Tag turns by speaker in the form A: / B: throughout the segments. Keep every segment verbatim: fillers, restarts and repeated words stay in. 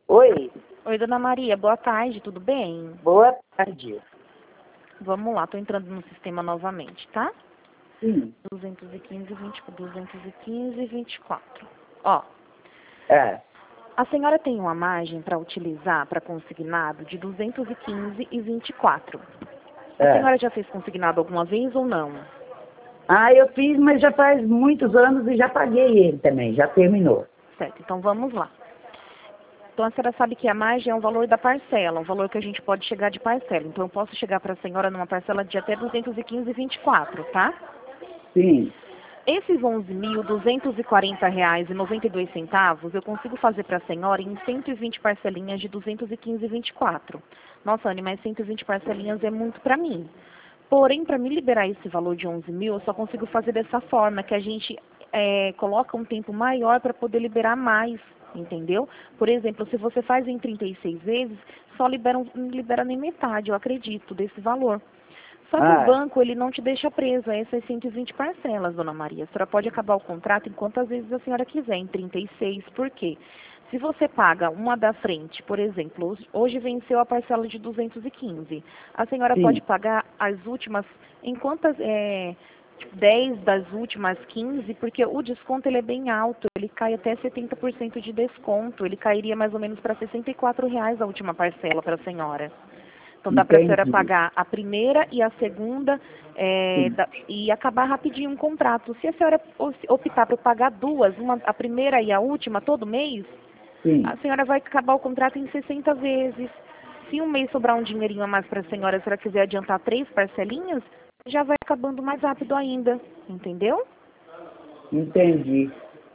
A: Oi,
B: Oi, dona Maria, boa tarde, tudo bem?
A: boa tarde.
B: Vamos lá, tô entrando no sistema novamente, tá?
A: Sim.
B: duzentos e quinze, vinte, duzentos e quinze, vinte e quatro. Ó,
A: É,
B: a senhora tem uma margem para utilizar para consignado de duzentos e quinze e vinte e quatro. A
A: é.
B: senhora já fez consignado alguma vez ou não?
A: Ah, eu fiz, mas já faz muitos anos e já paguei ele também, já terminou.
B: Certo, então vamos lá. Então a senhora sabe que a margem é o valor da parcela, um valor que a gente pode chegar de parcela. Então eu posso chegar para a senhora numa parcela de até duzentos e quinze e vinte e quatro, tá?
A: Sim,
B: Esses onze mil duzentos e quarenta reais e noventa e dois centavos eu consigo fazer para a senhora em cento e vinte parcelinhas de duzentos e quinze e vinte e quatro. Nossa, Anny, mas cento e vinte parcelinhas é muito para mim. Porém, para me liberar esse valor de onze mil, eu só consigo fazer dessa forma, que a gente é, coloca um tempo maior para poder liberar mais, entendeu? Por exemplo, se você faz em trinta e seis vezes, só libera, um- não libera nem metade, eu acredito, desse valor. Só que o
A: ah,
B: banco, ele não te deixa presa a essas cento e vinte parcelas, dona Maria. A senhora pode acabar o contrato em quantas vezes a senhora quiser, em trinta e seis. Por quê? Se você paga uma da frente, por exemplo, hoje hoje venceu a parcela de duzentos e quinze. A senhora pode
A: sim,
B: pagar as últimas, em quantas, é, dez das últimas quinze, porque o desconto ele é bem alto, ele cai até setenta por cento de desconto, ele cairia mais ou menos para sessenta e quatro reais a última parcela para a senhora. Então dá para a senhora
A: entendi.
B: pagar a primeira e a segunda é,
A: Sim,
B: da- e acabar rapidinho um contrato. Se a senhora op- optar por pagar duas, uma, a primeira e a última todo mês, a
A: sim,
B: senhora vai acabar o contrato em sessenta vezes. Se um mês sobrar um dinheirinho a mais para a senhora, se a senhora quiser adiantar três parcelinhas, já vai acabando mais rápido ainda, entendeu?
A: entendi.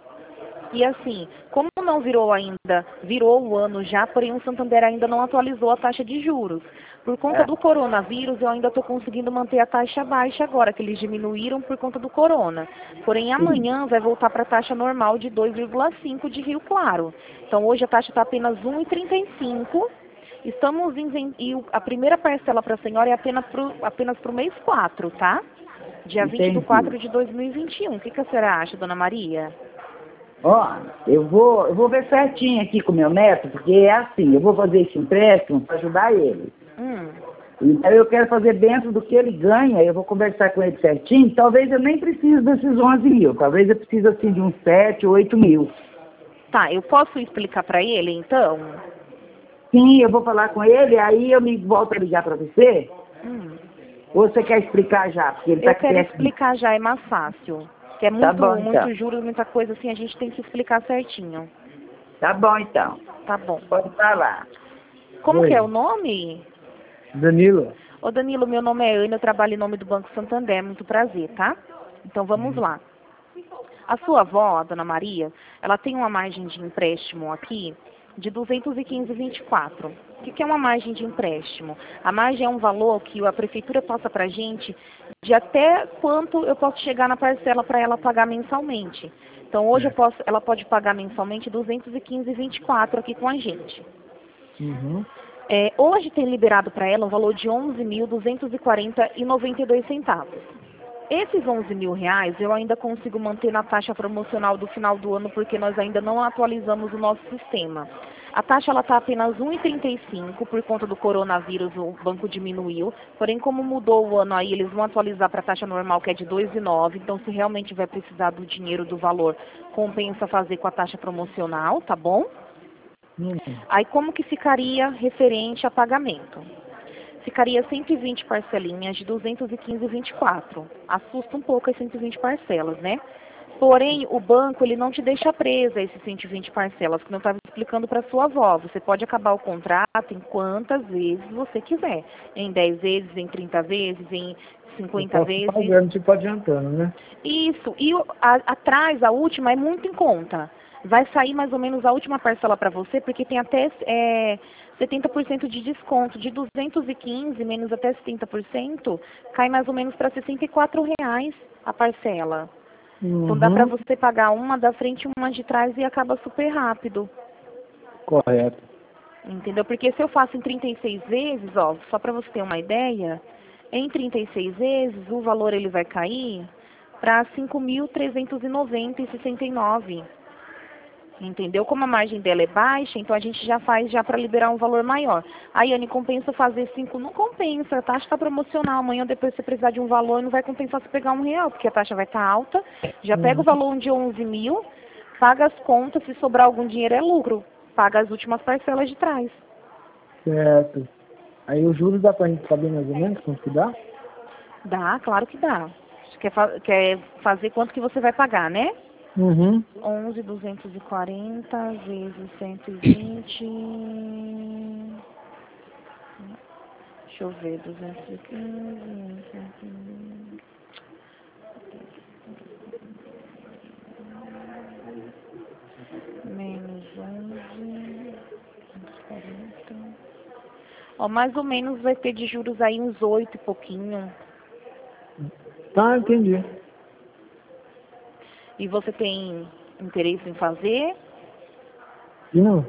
B: E assim, como não virou ainda, virou o ano já, porém o Santander ainda não atualizou a taxa de juros. Por conta
A: É,
B: do coronavírus, eu ainda estou conseguindo manter a taxa baixa agora, que eles diminuíram por conta do corona. Porém,
A: sim,
B: amanhã vai voltar para a taxa normal de dois vírgula cinco de Rio Claro. Então, hoje a taxa está apenas um vírgula trinta e cinco. Estamos em, ven- e o- a primeira parcela para a senhora é apenas para apenas o mês quatro, tá? Dia vinte de
A: entendi.
B: quatro de dois mil e vinte e um. O que, que a senhora acha, dona Maria?
A: Ó, eu vou, eu vou ver certinho aqui com meu neto, porque é assim, eu vou fazer esse empréstimo para ajudar ele.
B: Hum.
A: Então eu quero fazer dentro do que ele ganha, eu vou conversar com ele certinho, talvez eu nem precise desses onze mil, talvez eu precise assim de uns sete, oito mil.
B: Tá, eu posso explicar para ele, então?
A: Sim, eu vou falar com ele, aí eu me volto a ligar para você,
B: Hum.
A: ou você quer explicar já, porque ele está
B: Eu
A: aqui
B: quero
A: perto.
B: explicar já, é mais fácil. Que é
A: Tá
B: muito,
A: bom então,
B: muito juros, muita coisa assim, a gente tem que explicar certinho.
A: tá bom então,
B: Tá bom.
A: pode falar.
B: Como que é o
A: Oi,
B: nome?
A: Danilo.
B: Ô Danilo, meu nome é Ana, eu trabalho em nome do Banco Santander, muito prazer, tá? Então vamos lá. A sua avó, a dona Maria, ela tem uma margem de empréstimo aqui de duzentos e quinze vírgula vinte e quatro. O que que é uma margem de empréstimo? A margem é um valor que a prefeitura passa para a gente de até quanto eu posso chegar na parcela para ela pagar mensalmente. Então hoje eu
C: Certo.
B: posso, ela pode pagar mensalmente duzentos e quinze vírgula vinte e quatro aqui com a gente.
C: Uhum.
B: É, hoje tem liberado para ela um valor de onze mil duzentos e quarenta e noventa e dois centavos. Esses onze mil reais eu ainda consigo manter na taxa promocional do final do ano porque nós ainda não atualizamos o nosso sistema. A taxa ela está apenas um vírgula trinta e cinco por conta do coronavírus, o banco diminuiu. Porém, como mudou o ano aí, eles vão atualizar para a taxa normal que é de dois vírgula nove. Então, se realmente vai precisar do dinheiro do valor, compensa fazer com a taxa promocional, tá bom?
C: Hum.
B: Aí como que ficaria referente a pagamento? Ficaria cento e vinte parcelinhas de duzentos e quinze vírgula vinte e quatro. Assusta um pouco as cento e vinte parcelas, né? Porém, o banco ele não te deixa presa a esses cento e vinte parcelas, como eu estava explicando para sua avó. Você pode acabar o contrato em quantas vezes você quiser. Em dez vezes, em trinta vezes, em
C: Eu
B: cinquenta
C: posso ir
B: vezes.
C: pagando, tipo adiantando, né?
B: Isso. E o- a- atrás, a última é muito em conta. Vai sair mais ou menos a última parcela para você, porque tem até é, setenta por cento de desconto. De duzentos e quinze menos até setenta por cento, cai mais ou menos para sessenta e quatro reais a parcela. Então dá para
C: Uhum.
B: você pagar uma da frente e uma de trás e acaba super rápido.
C: Correto.
B: Entendeu? Porque se eu faço em trinta e seis vezes, ó, só para você ter uma ideia, em trinta e seis vezes o valor ele vai cair para cinco mil trezentos e noventa e sessenta e nove. Entendeu? Como a margem dela é baixa, então a gente já faz já para liberar um valor maior. Aí, Anne, compensa fazer cinco? Não compensa, a taxa está promocional. Amanhã, depois você precisar de um valor, não vai compensar você pegar um real, porque a taxa vai estar alta. Já pega o valor de onze mil, paga as contas, se sobrar algum dinheiro é lucro. Paga as últimas parcelas de trás.
C: Certo. Aí os juros dá pra gente saber mais ou menos quanto que dá?
B: Dá, claro que dá. Você quer, fa quer fazer quanto que você vai pagar, né?
C: Uhum.
B: onze mil duzentos e quarenta vezes cento e vinte. Deixa eu ver, duzentos e quinze. Menos onze. quarenta. Ó, mais ou menos vai ter de juros aí uns oito e pouquinho.
C: Tá, entendi.
B: E você tem interesse em fazer?
C: E não?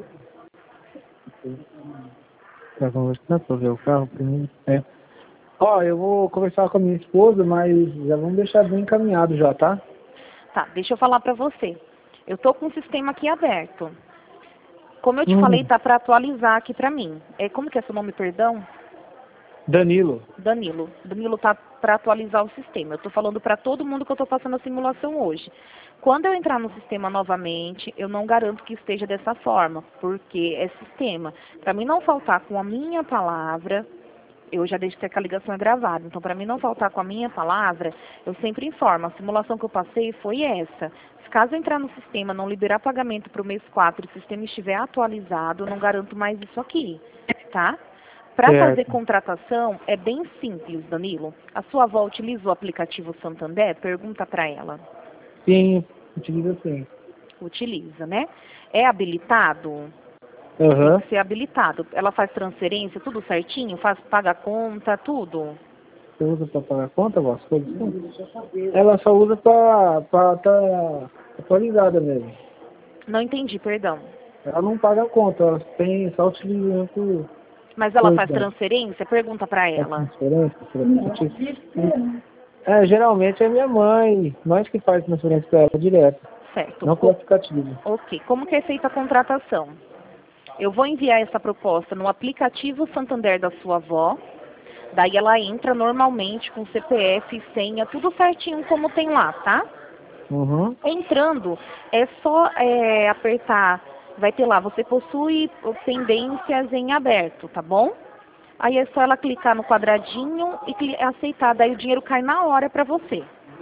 C: Pra conversar, pra ver o carro primeiro. É. Ó, eu vou conversar com a minha esposa, mas já vamos deixar bem encaminhado já, tá?
B: Tá, deixa eu falar pra você. Eu tô com o sistema aqui aberto. Como eu te
C: Hum.
B: falei, tá para atualizar aqui pra mim. É, como que é seu nome, perdão?
C: Danilo.
B: Danilo. Danilo tá para atualizar o sistema. Eu tô falando para todo mundo que eu tô passando a simulação hoje. Quando eu entrar no sistema novamente, eu não garanto que esteja dessa forma, porque é sistema. Para mim não faltar com a minha palavra, eu já deixo que a ligação é gravada. Então, para mim não faltar com a minha palavra, eu sempre informo. A simulação que eu passei foi essa. Se caso entrar no sistema, não liberar pagamento para o mês quatro e o sistema estiver atualizado, eu não garanto mais isso aqui, tá? Para fazer contratação, é bem simples, Danilo. A sua avó utiliza o aplicativo Santander? Pergunta para ela.
C: Sim, utiliza sim.
B: Utiliza, né? É habilitado?
C: Aham.
B: Tem que ser habilitado. Ela faz transferência, tudo certinho? Faz, paga a conta, tudo?
C: Você usa pra pagar conta, vó? As coisas assim? Ela só usa pra estar tá atualizada mesmo.
B: Não entendi, perdão.
C: Ela não paga a conta, ela tem só utilizando por
B: Mas ela faz
C: coisa.
B: transferência? Pergunta para
C: Faz
B: ela.
C: transferência por aplicativo. É, geralmente é minha mãe, nós que faz transferência pra ela direto,
B: Certo.
C: não pelo aplicativo.
B: Ok. Como que é feita a contratação? Eu vou enviar essa proposta no aplicativo Santander da sua avó. Daí ela entra normalmente com C P F, senha, tudo certinho como tem lá, tá?
C: Uhum.
B: Entrando, é só é, apertar, vai ter lá, você possui pendências em aberto, tá bom? Aí é só ela clicar no quadradinho e cli- aceitar, daí o dinheiro cai na hora pra você,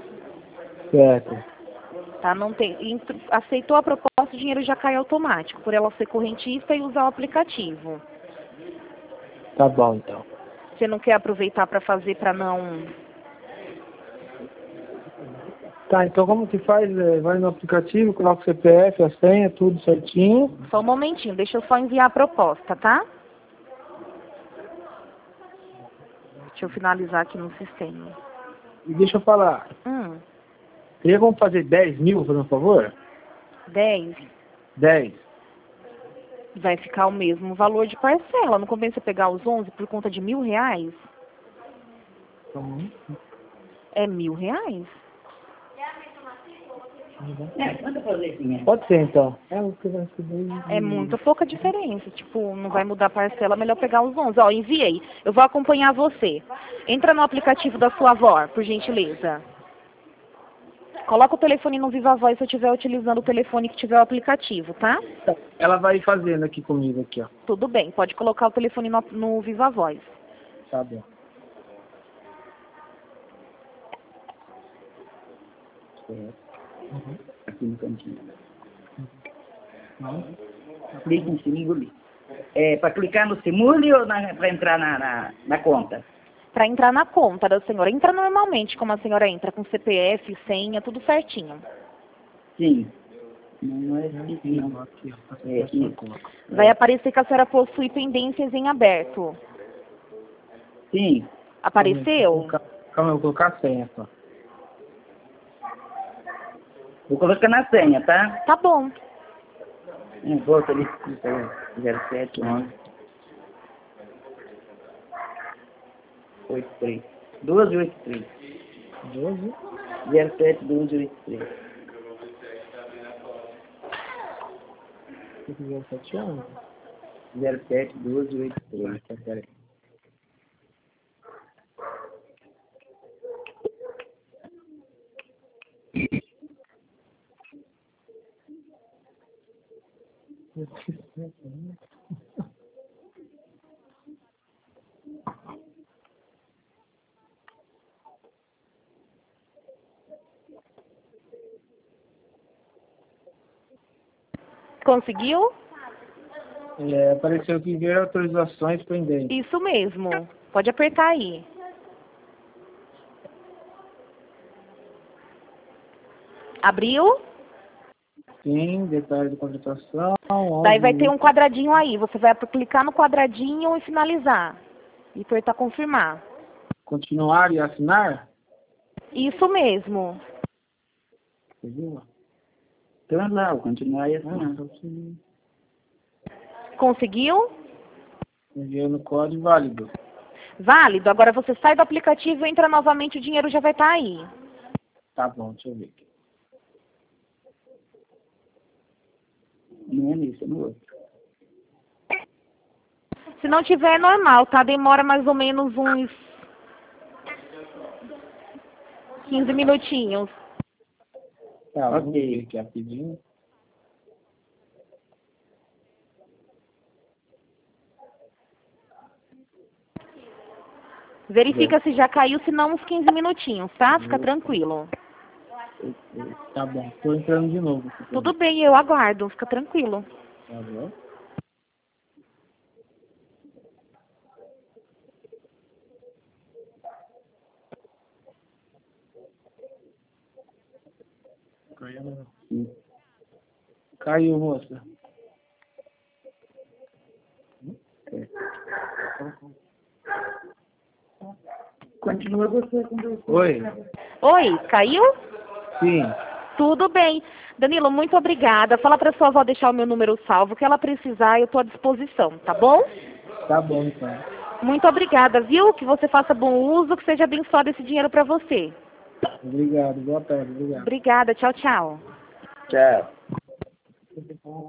C: Certo.
B: tá? Não tem, ent- aceitou a proposta, o dinheiro já cai automático, por ela ser correntista e usar o aplicativo.
C: Tá bom, então.
B: Você não quer aproveitar para fazer para não...
C: Tá, então como que faz? É, vai no aplicativo, coloca o C P F, a senha, tudo certinho.
B: Só um momentinho, deixa eu só enviar a proposta, tá? Deixa eu finalizar aqui no sistema.
C: E deixa eu falar,
B: Hum,
C: teria como fazer dez mil, por favor?
B: dez.
C: dez.
B: Vai ficar o mesmo valor de parcela. Não compensa pegar os onze por conta de mil reais?
C: Uhum.
B: É mil reais?
A: É, manda fazer sim.
C: Pode ser, então. É o que vai ser.
B: É muito pouca diferença. Tipo, não vai mudar a parcela, melhor pegar os onze. Ó, enviei. Eu vou acompanhar você. Entra no aplicativo da sua avó, por gentileza. Coloca o telefone no Viva Voz se eu estiver utilizando o telefone que tiver o aplicativo, tá?
C: Ela vai fazendo aqui comigo, aqui, ó.
B: Tudo bem, pode colocar o telefone no, no Viva Voz.
C: Tá bom.
A: Uhum. Aqui no cantinho. Uhum. Clica em Simule. É para clicar no Simule ou para entrar na, na, na conta?
B: Para entrar na conta da senhora. Entra normalmente como a senhora entra, com C P F, senha, tudo certinho.
A: Sim. Não é difícil, não. É, isso.
B: Vai aparecer que a senhora possui pendências em aberto.
A: Sim.
B: Apareceu?
C: Calma, eu vou colocar a senha só.
A: Vou colocar na senha, tá?
B: Tá bom.
A: Um volta ali, zero sete onze oito três. doze oito três.
C: doze.
A: zero sete doze oito três.
C: zero sete onze.
A: zero sete doze oitenta e três. Tá, peraí.
B: Conseguiu?
C: É, apareceu aqui ver autorizações pendentes.
B: Isso mesmo. Pode apertar aí. Abriu?
C: Sim, detalhe de contratação.
B: Daí vai ter um quadradinho aí. Você vai clicar no quadradinho e finalizar. E apertar confirmar.
C: Continuar e assinar?
B: Isso mesmo.
A: Então lá, vou continuar aí
C: Ah,
A: assim.
B: Conseguiu?
C: enviando código válido.
B: Válido. Agora você sai do aplicativo, entra novamente, o dinheiro já vai estar aí.
C: Tá bom, deixa eu ver aqui.
A: Não é nisso, é no outro.
B: Se não tiver, é normal, tá? Demora mais ou menos uns quinze minutinhos.
C: Tá, vamos
A: Ok.
C: ver aqui rapidinho.
B: Verifica se já caiu, se não uns quinze minutinhos, tá? Fica tranquilo.
C: Tá bom, tô entrando de novo. aqui.
B: Tudo bem, eu aguardo, fica tranquilo.
C: Tá bom. Caiu, Caiu, moça.
A: Continua você com você.
C: Oi?
B: Oi, caiu?
C: Sim.
B: Tudo bem. Danilo, muito obrigada. Fala pra sua avó deixar o meu número salvo, que ela precisar, eu tô à disposição, tá bom?
C: Tá bom, então.
B: Muito obrigada, viu? Que você faça bom uso, que seja abençoado esse dinheiro pra você.
C: Obrigado, boa tarde, obrigado.
B: Obrigada, tchau, tchau.
A: Tchau.